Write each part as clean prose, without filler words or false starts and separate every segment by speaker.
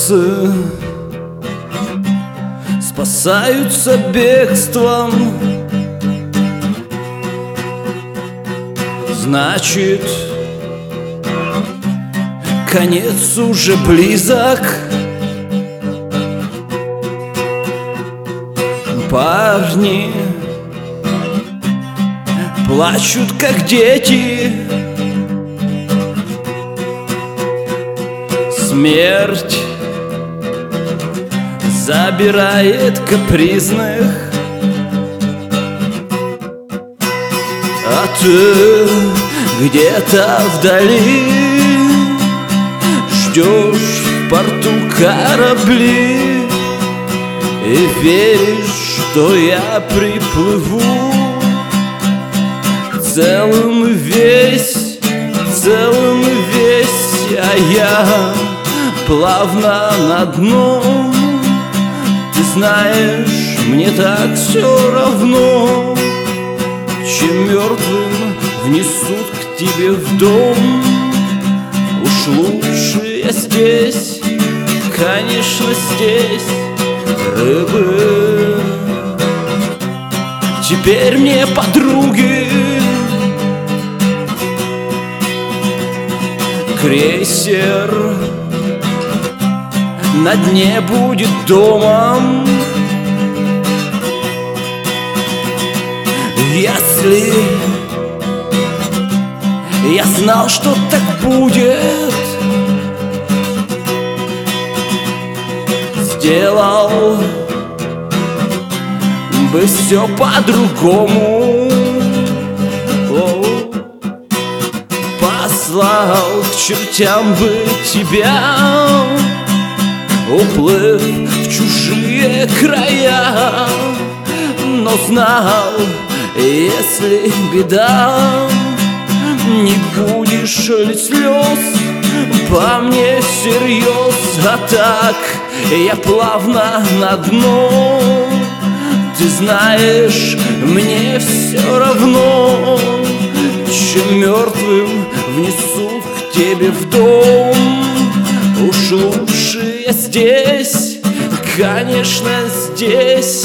Speaker 1: Солнце спасаются бегством, значит, конец уже близок. Парни плачут, как дети. Смерть забирает капризных, а ты где-то вдали ждешь в порту корабли и веришь, что я приплыву целым и весь, а я плавно на дно. Ты знаешь, мне так все равно, чем мертвым внесут к тебе в дом. Уж лучше я здесь, конечно, здесь, рыбы. Теперь мне подруги. Крейсер на дне будет домом. Если я знал, что так будет, сделал бы все по-другому. Послал к чертям бы тебя, уплыв в чужие края. Но знал, если беда, не будешь ли слез по мне всерьез. А так я плавно на дно. Ты знаешь, мне все равно, чем мертвым внесут к тебе в дом. Уж лучше я здесь, конечно, здесь.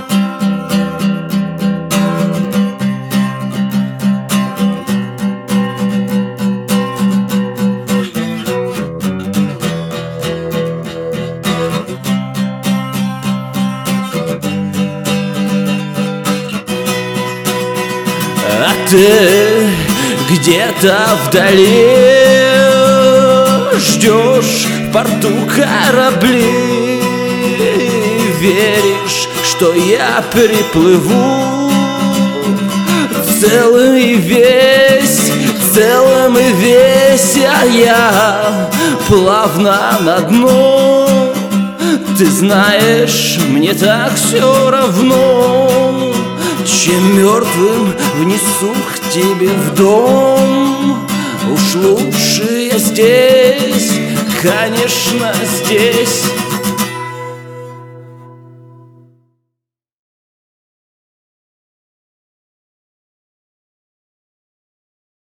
Speaker 1: А ты где-то вдали ждешь в порту корабли, веришь, что я приплыву целым и весь, а я плавно на дно. Ты знаешь, мне так все равно, чем мертвым внесут к тебе в дом. Уж лучше я здесь, конечно, здесь.